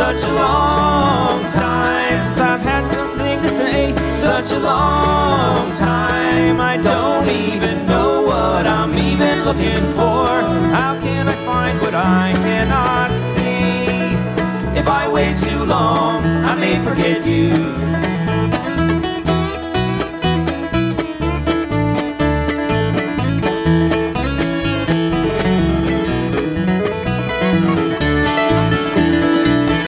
Such a long time since I've had something to say. Such a long time, I don't even know what I'm even looking for. How can I find what I cannot see? If I wait too long, I may forget you.